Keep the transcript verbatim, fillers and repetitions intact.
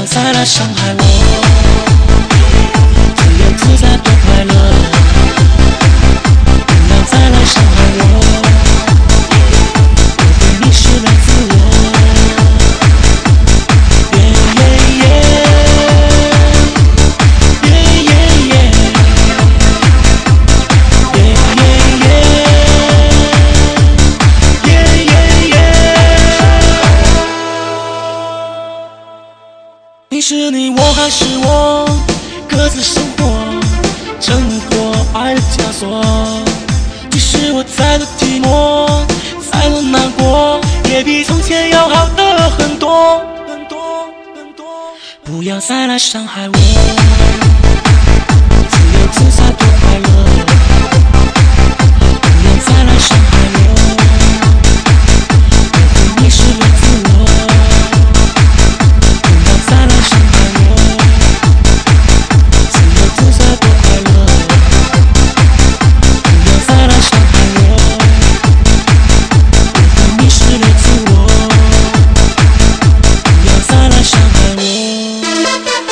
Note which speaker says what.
Speaker 1: 要再来伤害我，自由自在多快乐。不要再来伤害我，我对你失了自我。耶耶耶，耶耶耶，耶耶耶，耶耶耶。你是你，我还是我，各自生活，挣脱爱的枷锁。即使我再的寂寞，再的难过，也比从前要好的很多很多很多。不要再来伤害我，自由自在多快乐。